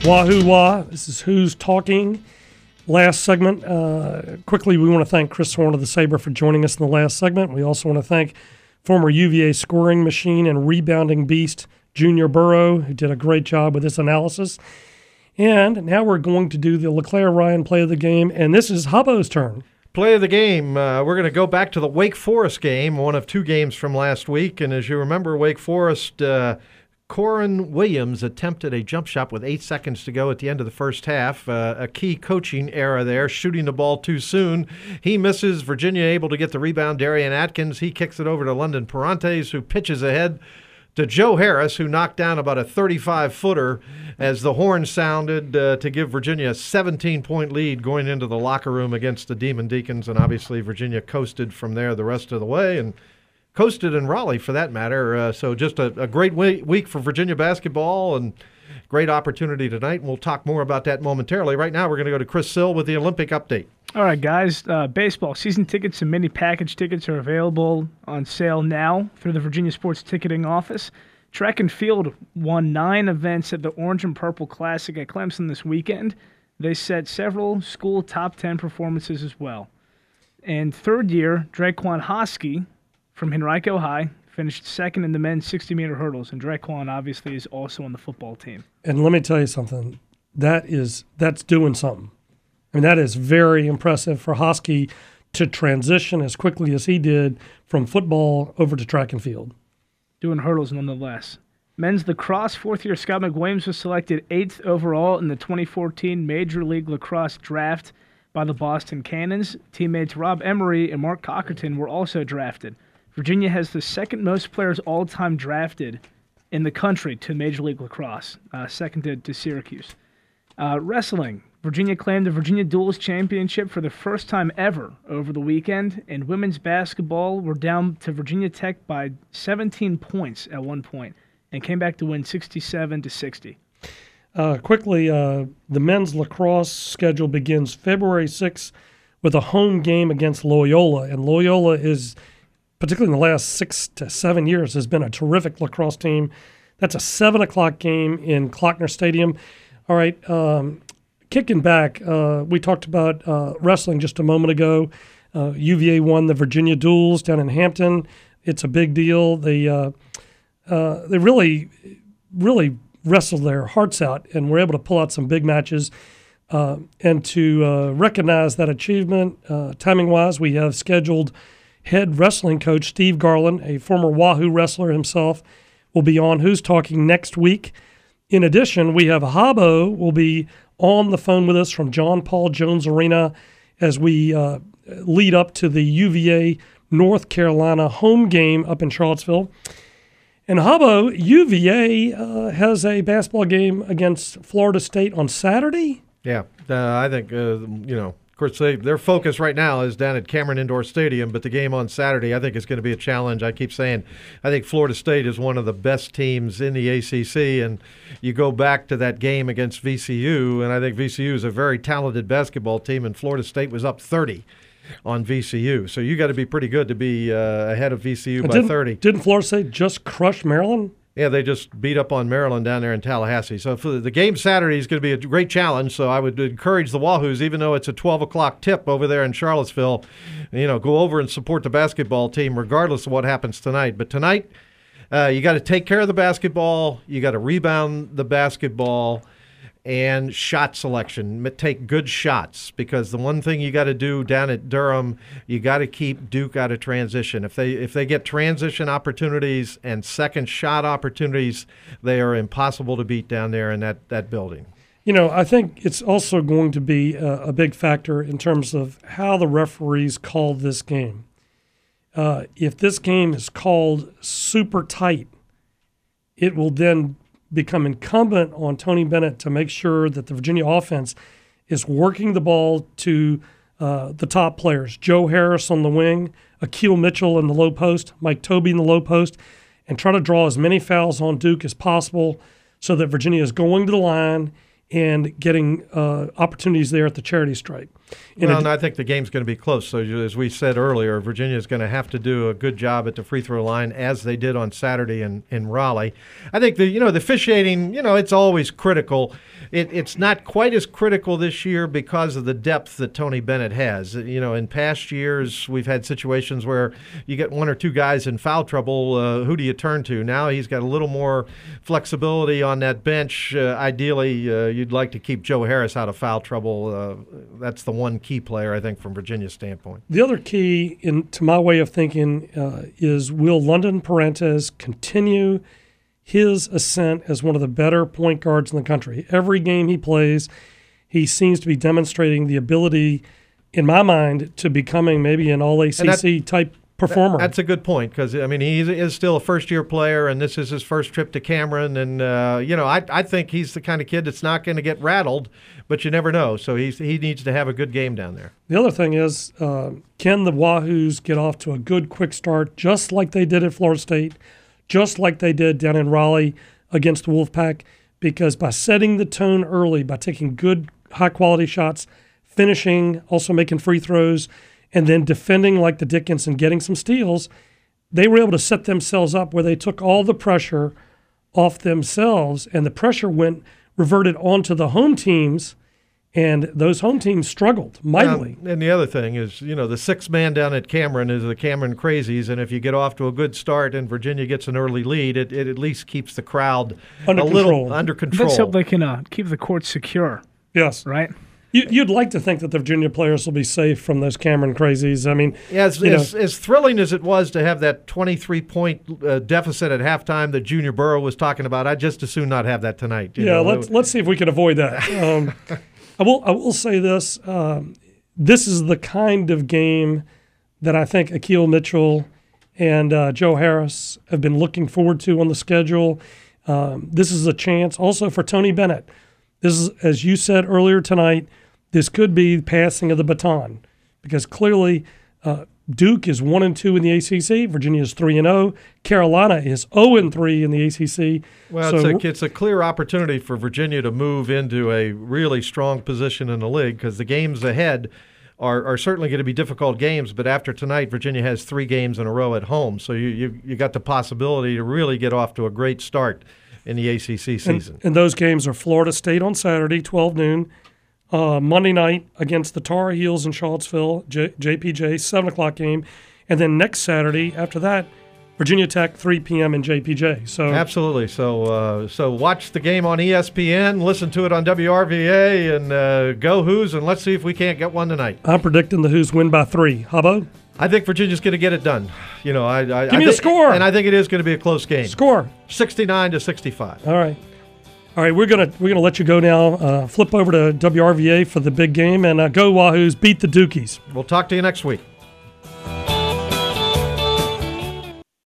Wahoo Wah. This is Who's Talking. Last segment. Quickly, we want to thank Chris Horn of the Sabre for joining us in the last segment. We also want to thank former UVA scoring machine and rebounding beast Junior Burrow, who did a great job with this analysis. And now we're going to do the LeClaire Ryan play of the game, and this is Hubbo's turn. Play of the game. We're going to go back to the Wake Forest game, one of two games from last week. And as you remember, Wake Forest, Corin Williams attempted a jump shot with 8 seconds to go at the end of the first half. A key coaching error there, shooting the ball too soon. He misses. Virginia able to get the rebound. Darian Atkins, he kicks it over to London Parantes, who pitches ahead to Joe Harris, who knocked down about a 35-footer as the horn sounded to give Virginia a 17-point lead going into the locker room against the Demon Deacons. And obviously Virginia coasted from there the rest of the way, and coasted in Raleigh for that matter. So just a great week for Virginia basketball and great opportunity tonight. And we'll talk more about that momentarily. Right now we're going to go to Chris Sill with the Olympic update. All right, guys. Baseball season tickets and mini package tickets are available on sale now through the Virginia Sports Ticketing Office. Track and field won 9 events at the Orange and Purple Classic at Clemson this weekend. They set several school top 10 performances as well. And third year, Draquan Hosky from Henrico High finished second in the men's 60-meter hurdles, and Draquan obviously is also on the football team. And let me tell you something. That's doing something. I mean, that is very impressive for Hosky to transition as quickly as he did from football over to track and field. Doing hurdles nonetheless. Men's lacrosse fourth-year Scott McWilliams was selected 8th overall in the 2014 Major League Lacrosse draft by the Boston Cannons. Teammates Rob Emery and Mark Cockerton were also drafted. Virginia has the second most players all-time drafted in the country to Major League Lacrosse, second to Syracuse. Wrestling. Virginia claimed the Virginia Duels Championship for the first time ever over the weekend, and women's basketball were down to Virginia Tech by 17 points at one point and came back to win 67-60. Quickly, the men's lacrosse schedule begins February 6th with a home game against Loyola, and Loyola is, particularly in the last 6 to 7 years, has been a terrific lacrosse team. That's a 7 o'clock game in Klockner Stadium. All right, kicking back, we talked about wrestling just a moment ago. UVA won the Virginia Duels down in Hampton. It's a big deal. They really wrestled their hearts out and were able to pull out some big matches. And to recognize that achievement, timing-wise, we have scheduled head wrestling coach Steve Garland, a former Wahoo wrestler himself, will be on Who's Talking next week. In addition, we have Habbo will be on the phone with us from John Paul Jones Arena as we lead up to the UVA North Carolina home game up in Charlottesville. And Habbo, UVA has a basketball game against Florida State on Saturday. Yeah, I think, of course, their focus right now is down at Cameron Indoor Stadium, but the game on Saturday I think is going to be a challenge. I keep saying I think Florida State is one of the best teams in the ACC, and you go back to that game against VCU, and I think VCU is a very talented basketball team, and Florida State was up 30 on VCU. So you got to be pretty good to be ahead of VCU by 30. Didn't Florida State just crush Maryland? Yeah, they just beat up on Maryland down there in Tallahassee. So for the game Saturday is going to be a great challenge. So I would encourage the Wahoos, even though it's a 12 o'clock tip over there in Charlottesville, go over and support the basketball team regardless of what happens tonight. But tonight, you got to take care of the basketball. You got to rebound the basketball. And shot selection, take good shots, because the one thing you got to do down at Durham, you got to keep Duke out of transition. If they get transition opportunities and second shot opportunities, they are impossible to beat down there in that building. I think it's also going to be a big factor in terms of how the referees call this game. If this game is called super tight, it will then become incumbent on Tony Bennett to make sure that the Virginia offense is working the ball to the top players. Joe Harris on the wing, Akil Mitchell in the low post, Mike Tobey in the low post, and try to draw as many fouls on Duke as possible so that Virginia is going to the line and getting opportunities there at the charity stripe. And I think the game's going to be close. So as we said earlier, Virginia's going to have to do a good job at the free throw line as they did on Saturday in Raleigh. I think the officiating, it's always critical. It's not quite as critical this year because of the depth that Tony Bennett has. In past years, we've had situations where you get one or two guys in foul trouble. Who do you turn to? Now he's got a little more flexibility on that bench. Ideally, you'd like to keep Joe Harris out of foul trouble. That's the one key player, I think, from Virginia's standpoint. The other key, to my way of thinking, is will London Parenteau continue his ascent as one of the better point guards in the country? Every game he plays, he seems to be demonstrating the ability, in my mind, to becoming maybe an all-ACC type performer. That's a good point because, he is still a first-year player, and this is his first trip to Cameron. And, I think he's the kind of kid that's not going to get rattled, but you never know. So he needs to have a good game down there. The other thing is, can the Wahoos get off to a good, quick start, just like they did at Florida State, just like they did down in Raleigh against the Wolfpack? Because by setting the tone early, by taking good, high-quality shots, finishing, also making free throws, and then defending like the Dickens and getting some steals, they were able to set themselves up where they took all the pressure off themselves, and the pressure reverted onto the home teams, and those home teams struggled mightily. And the other thing is, the sixth man down at Cameron is the Cameron Crazies, and if you get off to a good start and Virginia gets an early lead, it at least keeps the crowd little under control. Let's hope they can keep the court secure. Yes. Right? You'd like to think that the Virginia players will be safe from those Cameron Crazies. As thrilling as it was to have that 23-point deficit at halftime that Junior Burrow was talking about, I'd just as soon not have that tonight. Let's see if we can avoid that. I will say this. This is the kind of game that I think Akil Mitchell and Joe Harris have been looking forward to on the schedule. This is a chance also for Tony Bennett. This is, as you said earlier tonight, this could be passing of the baton because clearly Duke is 1-2 in the ACC. Virginia is 3-0. Carolina is 0-3 in the ACC. Well, it's a clear opportunity for Virginia to move into a really strong position in the league because the games ahead are certainly going to be difficult games. But after tonight, Virginia has 3 games in a row at home, so you got the possibility to really get off to a great start in the ACC season. And those games are Florida State on Saturday, 12 noon. Monday night against the Tar Heels in Charlottesville, JPJ, 7 o'clock game. And then next Saturday, after that, Virginia Tech, 3 p.m. in JPJ. So absolutely. So watch the game on ESPN, listen to it on WRVA, and go Hoos, and let's see if we can't get one tonight. I'm predicting the Hoos win by 3. Habbo? I think Virginia's going to get it done. Give me the score. And I think it is going to be a close game. Score. 69-65. All right, we're gonna let you go now. Flip over to WRVA for the big game, and go Wahoos, beat the Dukies. We'll talk to you next week.